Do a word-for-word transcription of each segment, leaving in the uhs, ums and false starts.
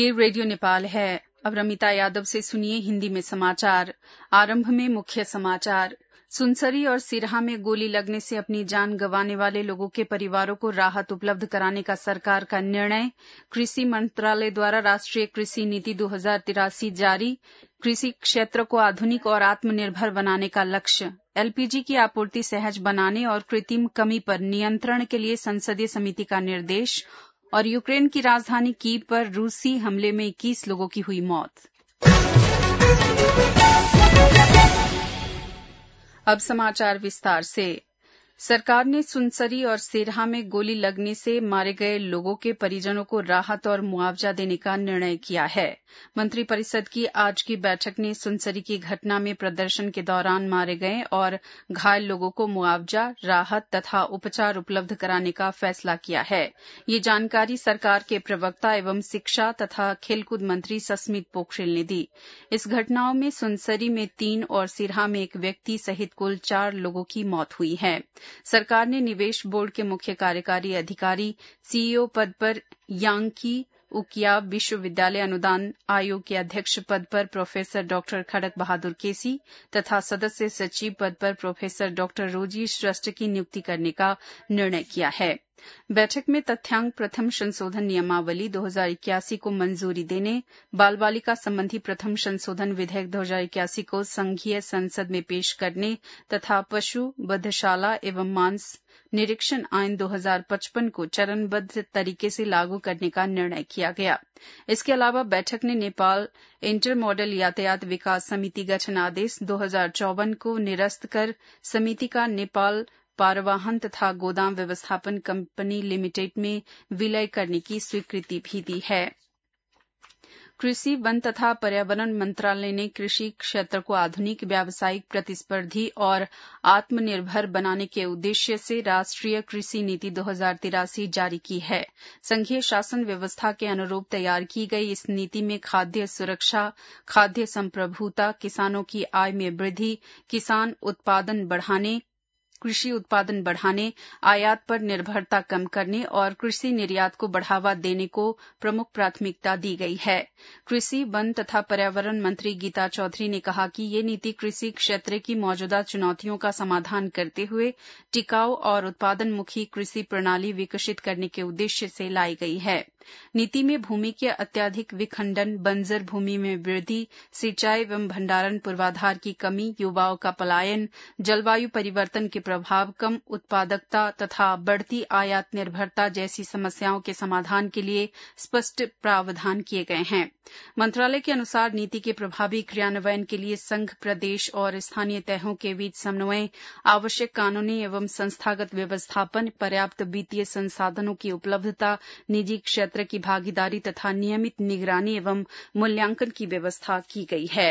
ये रेडियो नेपाल है। अब रमिता यादव से सुनिए हिंदी में समाचार। आरंभ में मुख्य समाचार। सुनसरी और सिरहा में गोली लगने से अपनी जान गंवाने वाले लोगों के परिवारों को राहत उपलब्ध कराने का सरकार का निर्णय। कृषि मंत्रालय द्वारा राष्ट्रीय कृषि नीति दो हजार तिरासी जारी। कृषि क्षेत्र को आधुनिक और आत्मनिर्भर बनाने का लक्ष्य। एलपीजी की आपूर्ति सहज बनाने और कृत्रिम कमी पर नियंत्रण के लिए संसदीय समिति का निर्देश। और यूक्रेन की राजधानी कीव पर रूसी हमले में इक्कीस लोगों की हुई मौत। अब समाचार विस्तार से। सरकार ने सुनसरी और सिरहा में गोली लगने से मारे गए लोगों के परिजनों को राहत और मुआवजा देने का निर्णय किया है। मंत्रिपरिषद की आज की बैठक ने सुनसरी की घटना में प्रदर्शन के दौरान मारे गए और घायल लोगों को मुआवजा, राहत तथा उपचार उपलब्ध कराने का फैसला किया है। ये जानकारी सरकार के प्रवक्ता एवं शिक्षा तथा खेलकूद मंत्री सस्मित पोखरेल ने दी। इस घटनाओं में सुनसरी में तीन और सिरहा में एक व्यक्ति सहित कुल चार लोगों की मौत हुई है। सरकार ने निवेश बोर्ड के मुख्य कार्यकारी अधिकारी सीईओ पद पर यांकी उकिया, विश्वविद्यालय अनुदान आयोग के अध्यक्ष पद पर प्रोफेसर डॉक्टर खड़क बहादुर केसी तथा सदस्य सचिव पद पर प्रोफेसर डॉक्टर रोजी श्रेष्ठ की नियुक्ति करने का निर्णय किया है। बैठक में तथ्यांक प्रथम संशोधन नियमावली दो हजार इक्यासी को मंजूरी देने, बाल बालिका संबंधी प्रथम संशोधन विधेयक दो हजार इक्यासी को संघीय संसद में पेश करने तथा पशु वधशाला एवं मांस निरीक्षण आईन दो हजार पचपन को चरणबद्ध तरीके से लागू करने का निर्णय किया गया। इसके अलावा बैठक ने नेपाल इंटर मॉडल यातायात विकास समिति गठन आदेश दो हजार चौवन को निरस्त कर समिति का नेपाल पारवाहन तथा गोदाम व्यवस्थापन कंपनी लिमिटेड में विलय करने की स्वीकृति भी दी है। कृषि, वन तथा पर्यावरण मंत्रालय ने कृषि क्षेत्र को आधुनिक, व्यावसायिक, प्रतिस्पर्धी और आत्मनिर्भर बनाने के उद्देश्य से राष्ट्रीय कृषि नीति दो हजार तिरासी जारी की है। संघीय शासन व्यवस्था के अनुरूप तैयार की गई इस नीति में खाद्य सुरक्षा, खाद्य संप्रभुता, किसानों की आय में वृद्धि, किसान उत्पादन बढ़ाने, कृषि उत्पादन बढ़ाने, आयात पर निर्भरता कम करने और कृषि निर्यात को बढ़ावा देने को प्रमुख प्राथमिकता दी गई है। कृषि, वन तथा पर्यावरण मंत्री गीता चौधरी ने कहा कि ये नीति कृषि क्षेत्र की मौजूदा चुनौतियों का समाधान करते हुए टिकाऊ और उत्पादनमुखी कृषि प्रणाली विकसित करने के उद्देश्य से लाई गई है। नीति में भूमि के अत्यधिक विखंडन, बंजर भूमि में वृद्धि, सिंचाई एवं भंडारण पूर्वाधार की कमी, युवाओं का पलायन, जलवायु परिवर्तन के प्रभाव, कम उत्पादकता तथा बढ़ती आयात निर्भरता जैसी समस्याओं के समाधान के लिए स्पष्ट प्रावधान किए गए हैं। मंत्रालय के अनुसार नीति के प्रभावी क्रियान्वयन के लिए संघ, प्रदेश और स्थानीय तहों के बीच समन्वय, आवश्यक कानूनी एवं संस्थागत व्यवस्थापन, पर्याप्त वित्तीय संसाधनों की उपलब्धता, निजी क्षेत्र की भागीदारी तथा नियमित निगरानी एवं मूल्यांकन की व्यवस्था की गई है।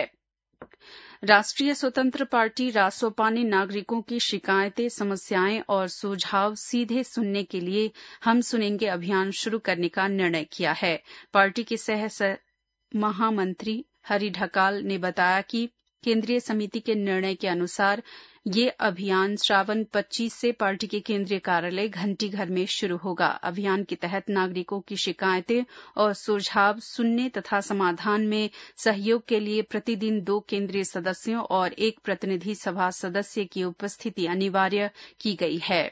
राष्ट्रीय स्वतंत्र पार्टी रासोपा ने नागरिकों की शिकायतें, समस्याएं और सुझाव सीधे सुनने के लिए हम सुनेंगे अभियान शुरू करने का निर्णय किया है। पार्टी के सह महामंत्री हरि ढकाल ने बताया कि केंद्रीय समिति के निर्णय के अनुसार ये अभियान श्रावण पच्चीस से पार्टी के केंद्रीय कार्यालय घंटी घर में शुरू होगा। अभियान के तहत नागरिकों की शिकायतें और सुझाव सुनने तथा समाधान में सहयोग के लिए प्रतिदिन दो केंद्रीय सदस्यों और एक प्रतिनिधि सभा सदस्य की उपस्थिति अनिवार्य की गई है।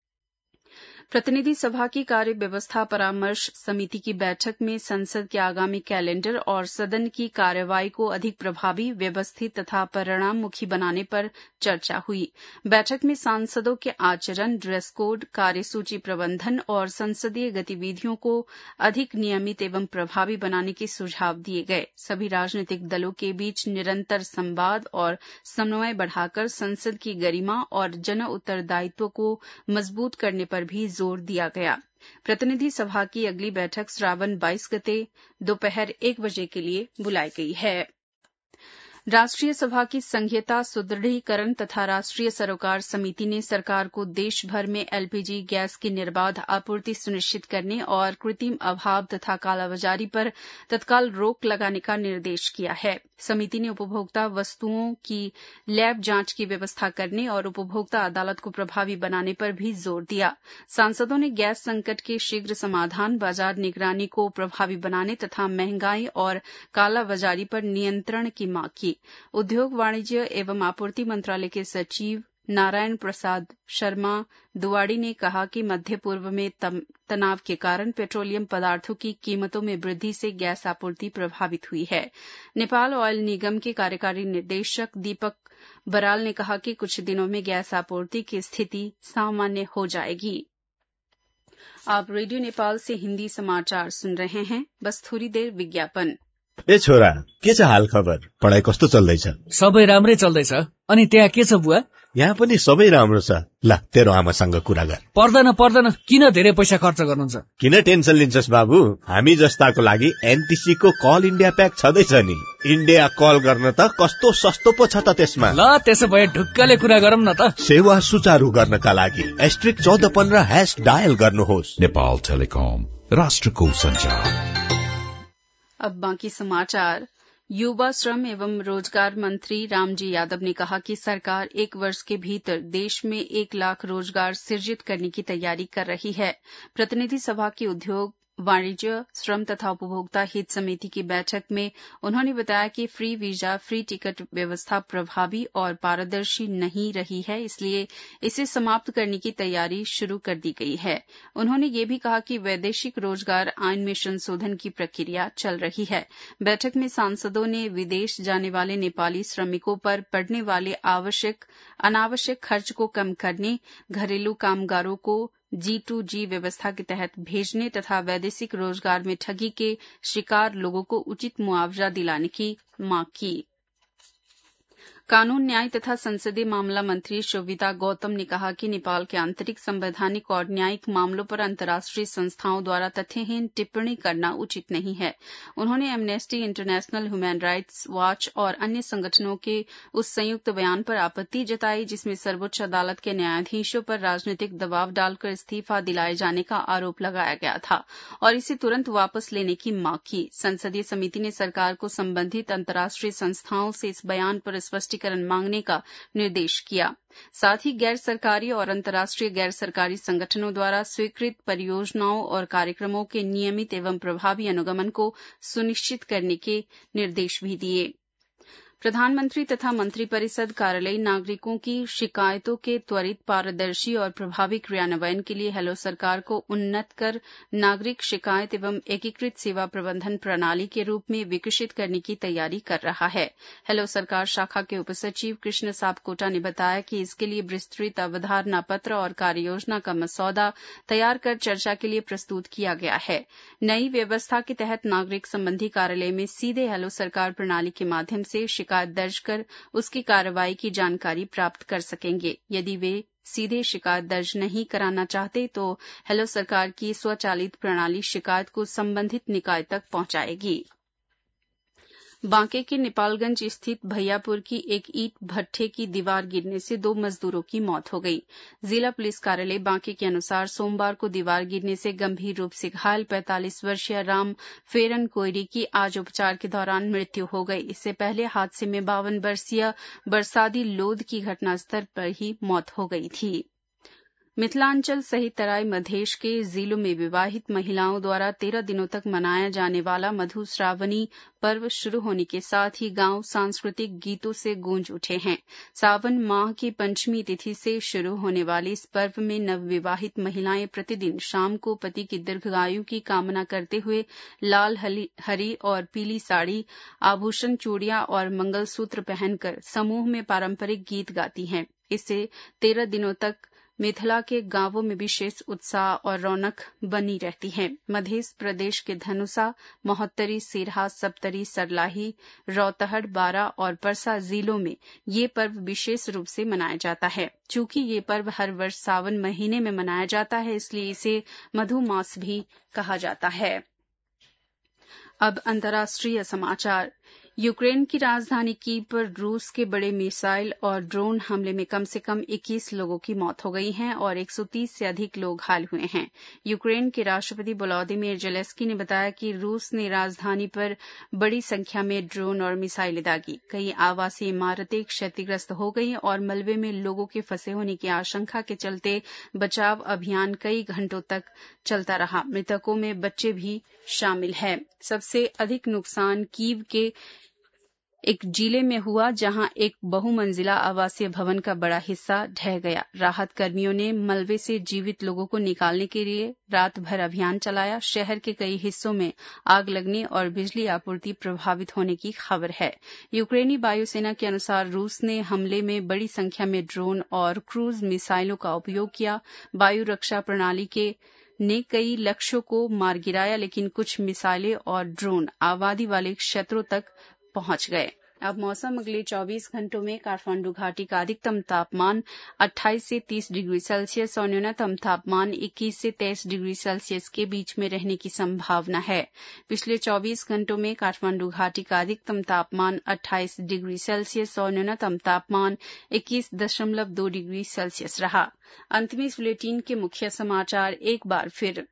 प्रतिनिधि सभा की कार्य व्यवस्था परामर्श समिति की बैठक में संसद के आगामी कैलेंडर और सदन की कार्यवाही को अधिक प्रभावी, व्यवस्थित तथा परिणाममुखी बनाने पर चर्चा हुई। बैठक में सांसदों के आचरण, ड्रेस कोड, कार्यसूची प्रबंधन और संसदीय गतिविधियों को अधिक नियमित एवं प्रभावी बनाने के सुझाव दिए गए। सभी राजनीतिक दलों के बीच निरंतर संवाद और समन्वय बढ़ाकर संसद की गरिमा और जन उत्तरदायित्व को मजबूत करने पर भी जोर दिया गया। प्रतिनिधि सभा की अगली बैठक श्रावण बाईस गते दोपहर एक बजे के लिए बुलाई गई है। राष्ट्रीय सभा की संघीयता सुदृढ़ीकरण तथा राष्ट्रीय सरोकार समिति ने सरकार को देश भर में एलपीजी गैस की निर्बाध आपूर्ति सुनिश्चित करने और कृत्रिम अभाव तथा कालाबाजारी पर तत्काल रोक लगाने का निर्देश किया है। समिति ने उपभोक्ता वस्तुओं की लैब जांच की व्यवस्था करने और उपभोक्ता अदालत को प्रभावी बनाने पर भी जोर दिया। सांसदों ने गैस संकट के शीघ्र समाधान, बाजार निगरानी को प्रभावी बनाने तथा महंगाई और कालाबाजारी पर नियंत्रण की मांग की। उद्योग, वाणिज्य एवं आपूर्ति मंत्रालय के सचिव नारायण प्रसाद शर्मा दुवाड़ी ने कहा कि मध्य पूर्व में तनाव के कारण पेट्रोलियम पदार्थों की कीमतों में वृद्धि से गैस आपूर्ति प्रभावित हुई है। नेपाल ऑयल निगम के कार्यकारी निर्देशक दीपक बराल ने कहा कि कुछ दिनों में गैस आपूर्ति की स्थिति सामान्य हो जाएगी। आप रेडियो नेपाल से हिन्दी समाचार सुन रहे हैं। बस थोड़ी देर विज्ञापन। ए छोरा, के छ हाल खबर? पढाइ कस्तो चल्दैछ? सबै राम्रै चल्दैछ। अनि त्यहाँ के छ बुवा? यहाँ पनि सबै राम्रो छ। ल, तेरो आमासँग कुरा गर। पर्दैन पर्दैन, किन धेरै पैसा खर्च गर्नुहुन्छ? किन टेन्सन लिन्छस् बाबु? हामी जस्ताको लागि एनटीसी को कल इन्डिया प्याक छँदैछ नि। इन्डिया कल गर्न त कस्तो सस्तो पो छ त त्यसमा। ल, त्यसो भए ढुक्कले कुरा गरौँ न त। सेवा सुचारू गर्नका लागि एस्ट्रिक चौध पन्ध्र हैश डायल गर्नुहोस्। नेपाल टेलिकम, राष्ट्रको संचार। अब बाकी समाचार। युवा, श्रम एवं रोजगार मंत्री रामजी यादव ने कहा कि सरकार एक वर्ष के भीतर देश में एक लाख रोजगार सृजित करने की तैयारी कर रही है। प्रतिनिधि सभा की उद्योग, वाणिज्य, श्रम तथा उपभोक्ता हित समिति की बैठक में उन्होंने बताया कि फ्री वीजा, फ्री टिकट व्यवस्था प्रभावी और पारदर्शी नहीं रही है, इसलिए इसे समाप्त करने की तैयारी शुरू कर दी गई है। उन्होंने ये भी कहा कि वैदेशिक रोजगार आईन में संशोधन की प्रक्रिया चल रही है। बैठक में सांसदों ने विदेश जाने वाले नेपाली श्रमिकों पर पड़ने वाले आवश्यक अनावश्यक खर्च को कम करने, घरेलू कामगारों को जी टू जी व्यवस्था के तहत भेजने तथा वैदेशिक रोजगार में ठगी के शिकार लोगों को उचित मुआवजा दिलाने की मांग की। कानून, न्याय तथा संसदीय मामला मंत्री शोभिता गौतम ने कहा कि नेपाल के आंतरिक, संवैधानिक और न्यायिक मामलों पर अंतर्राष्ट्रीय संस्थाओं द्वारा तथ्यहीन टिप्पणी करना उचित नहीं है। उन्होंने Amnesty International, human rights watch और अन्य संगठनों के उस संयुक्त बयान पर आपत्ति जताई जिसमें सर्वोच्च अदालत के न्यायाधीशों पर राजनीतिक दबाव डालकर इस्तीफा दिलाए जाने का आरोप लगाया गया था और इसे तुरंत वापस लेने की मांग की। संसदीय समिति ने सरकार को संबंधित अंतर्राष्ट्रीय संस्थाओं से इस बयान पर स्पष्ट मांगने का निर्देश किया। साथ ही गैर सरकारी और अंतर्राष्ट्रीय गैर सरकारी संगठनों द्वारा स्वीकृत परियोजनाओं और कार्यक्रमों के नियमित एवं प्रभावी अनुगमन को सुनिश्चित करने के निर्देश भी दिए। प्रधानमंत्री तथा मंत्रिपरिषद कार्यालय नागरिकों की शिकायतों के त्वरित, पारदर्शी और प्रभावी क्रियान्वयन के लिए हेलो सरकार को उन्नत कर नागरिक शिकायत एवं एकीकृत सेवा प्रबंधन प्रणाली के रूप में विकसित करने की तैयारी कर रहा है। हेलो सरकार शाखा के उपसचिव कृष्ण सापकोटा ने बताया कि इसके लिए विस्तृत अवधारणा पत्र और कार्ययोजना का मसौदा तैयार कर चर्चा के लिए प्रस्तुत किया गया है। नई व्यवस्था के तहत नागरिक संबंधी कार्यालय में सीधे हेलो सरकार प्रणाली के माध्यम से शिकायत दर्ज कर उसकी कार्रवाई की जानकारी प्राप्त कर सकेंगे। यदि वे सीधे शिकायत दर्ज नहीं कराना चाहते तो हेलो सरकार की स्वचालित प्रणाली शिकायत को संबंधित निकाय तक पहुंचाएगी। बांके के नेपालगंज स्थित भैयापुर की एक ईंट भट्ठे की दीवार गिरने से दो मजदूरों की मौत हो गई। जिला पुलिस कार्यालय बांके के अनुसार सोमवार को दीवार गिरने से गंभीर रूप से घायल पैंतालीस वर्षीय राम फेरन कोयरी की आज उपचार के दौरान मृत्यु हो गई। इससे पहले हादसे में बावन वर्षीय बरसादी लोध की घटनास्थल पर ही मौत हो गई थी। मिथिलांचल सहित तराई मधेश के जिलों में विवाहित महिलाओं द्वारा तेरह दिनों तक मनाया जाने वाला मधुश्रावणी पर्व शुरू होने के साथ ही गांव सांस्कृतिक गीतों से गूंज उठे हैं। सावन माह की पंचमी तिथि से शुरू होने वाले इस पर्व में नवविवाहित महिलाएं प्रतिदिन शाम को पति की दीर्घायु की कामना करते हुए लाल, हरी और पीली साड़ी, आभूषण, चूड़ियां और मंगलसूत्र पहनकर समूह में पारंपरिक गीत गाती हैं। इससे तेरह दिनों तक मिथिला के गांवों में विशेष उत्साह और रौनक बनी रहती है। मध्य प्रदेश के धनुषा, महोत्तरी, सिरहा, सप्तरी, सरलाही, रौतहट, बारा और परसा जिलों में ये पर्व विशेष रूप से मनाया जाता है। चूंकि ये पर्व हर वर्ष सावन महीने में मनाया जाता है, इसलिए इसे मधुमास भी कहा जाता है। अब अंतर्राष्ट्रीय समाचार। यूक्रेन की राजधानी कीव पर रूस के बड़े मिसाइल और ड्रोन हमले में कम से कम इक्कीस लोगों की मौत हो गई है और एक सौ तीस से अधिक लोग घायल हुए हैं। यूक्रेन के राष्ट्रपति वोलोदिमीर जेलेंस्की ने बताया कि रूस ने राजधानी पर बड़ी संख्या में ड्रोन और मिसाइलें दागी। कई आवासीय इमारतें क्षतिग्रस्त हो गई और मलबे में लोगों के फंसे होने की आशंका के चलते बचाव अभियान कई घंटों तक चलता रहा। मृतकों में बच्चे भी शामिल हैं। सबसे अधिक नुकसान कीव के एक जिले में हुआ, जहां एक बहुमंजिला आवासीय भवन का बड़ा हिस्सा ढह गया। राहत कर्मियों ने मलबे से जीवित लोगों को निकालने के लिए रात भर अभियान चलाया। शहर के कई हिस्सों में आग लगने और बिजली आपूर्ति प्रभावित होने की खबर है। यूक्रेनी वायुसेना के अनुसार रूस ने हमले में बड़ी संख्या में ड्रोन और क्रूज मिसाइलों का उपयोग किया। वायु रक्षा प्रणाली के ने कई लक्ष्यों को मार गिराया, लेकिन कुछ मिसाइलें और ड्रोन आबादी वाले क्षेत्रों तक पहुंच गए। अब मौसम। अगले चौबीस घंटों में काठमांडू घाटी का अधिकतम तापमान अट्ठाईस से तीस डिग्री सेल्सियस और न्यूनतम तापमान इक्कीस से तेईस डिग्री सेल्सियस के बीच में रहने की संभावना है। पिछले चौबीस घंटों में काठमांडू घाटी का अधिकतम तापमान अट्ठाईस डिग्री सेल्सियस और न्यूनतम तापमान इक्कीस दशमलव दो डिग्री सेल्सियस रहा। अंत में इस बुलेटिन के मुख्य समाचार एक बार फिर।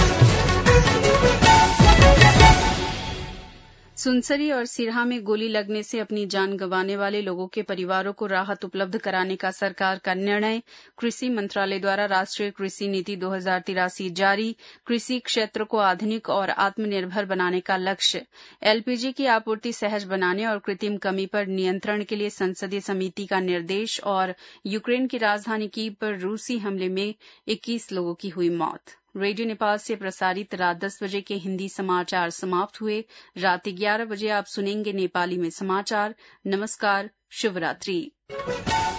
सुनसरी और सिरहा में गोली लगने से अपनी जान गंवाने वाले लोगों के परिवारों को राहत उपलब्ध कराने का सरकार का निर्णय। कृषि मंत्रालय द्वारा राष्ट्रीय कृषि नीति दो हज़ार तिरासी जारी। कृषि क्षेत्र को आधुनिक और आत्मनिर्भर बनाने का लक्ष्य। एलपीजी की आपूर्ति सहज बनाने और कृत्रिम कमी पर नियंत्रण के लिए संसदीय समिति का निर्देश। और यूक्रेन की राजधानी कीव पर रूसी हमले में इक्कीस लोगों की हुई मौत। रेडियो नेपाल से प्रसारित रात दस बजे के हिंदी समाचार समाप्त हुए। रात ग्यारह बजे आप सुनेंगे नेपाली में समाचार। नमस्कार, शुभ रात्रि।